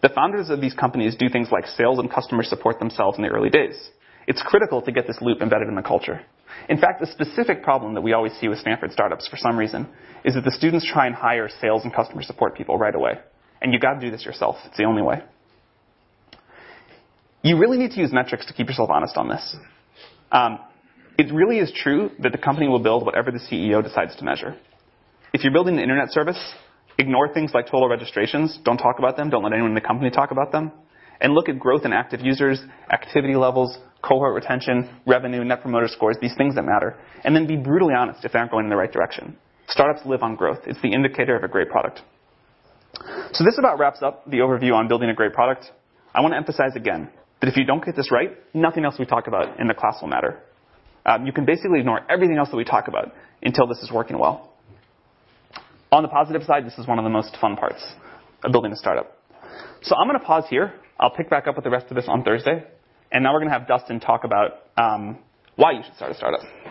The founders of these companies do things like sales and customer support themselves in the early days. It's critical to get this loop embedded in the culture. In fact, the specific problem that we always see with Stanford startups for some reason is that the students try and hire sales and customer support people right away. And you got to do this yourself. It's the only way. You really need to use metrics to keep yourself honest on this. It really is true that the company will build whatever the CEO decides to measure. If you're building an internet service, ignore things like total registrations. Don't talk about them. Don't let anyone in the company talk about them. And look at growth in active users, activity levels, cohort retention, revenue, net promoter scores, these things that matter. And then be brutally honest if they aren't going in the right direction. Startups live on growth. It's the indicator of a great product. So this about wraps up the overview on building a great product. I want to emphasize again that if you don't get this right, nothing else we talk about in the class will matter. You can basically ignore everything else that we talk about until this is working well. On the positive side, this is one of the most fun parts of building a startup. So I'm going to pause here. I'll pick back up with the rest of this on Thursday. And now we're going to have Dustin talk about why you should start a startup.